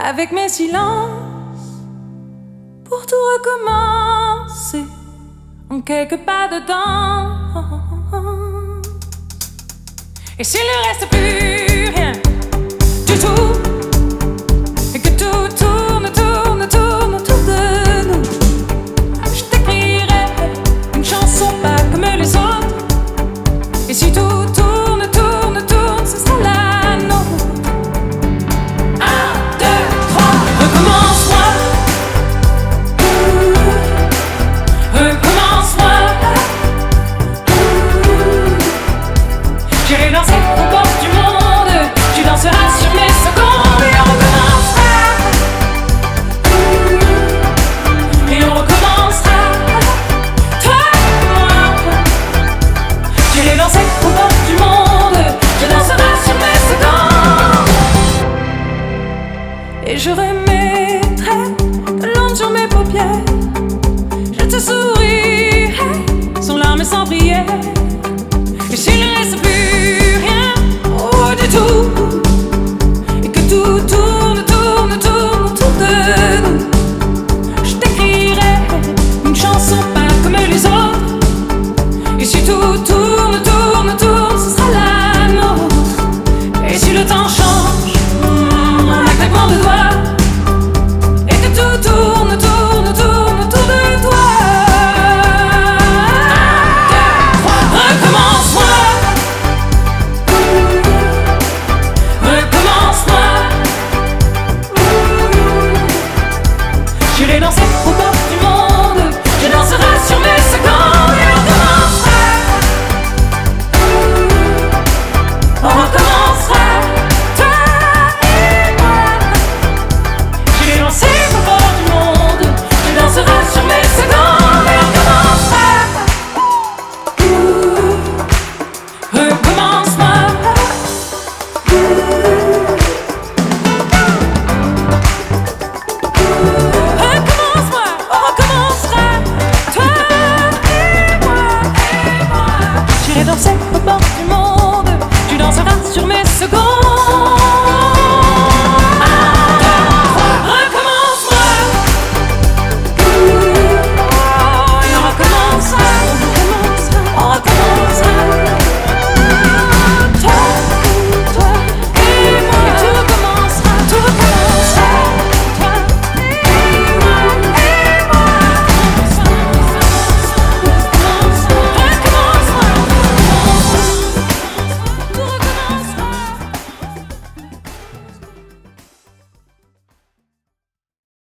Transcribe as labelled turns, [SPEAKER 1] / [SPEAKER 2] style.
[SPEAKER 1] avec mes silences, pour tout recommencer en quelques pas dedans. Et s'il ne reste plus rien du tout, et que tout tourne, tourne, tourne autour de nous, je t'écrirai une chanson pas comme les autres. Et si tout tourne, tourne, tourne, ce sera la nôtre. 1, 2, 3, recommence-moi. Recommence-moi. J'irai danser aux portes du monde. Tu danseras sur mes secondes. Et on recommencera. Et on recommencera. Toi et moi. J'irai danser aux portes du monde. Tu danseras sur mes secondes. Et je remettrai de l'encre sur mes paupières. Je te sourirai sans larmes et sans prière.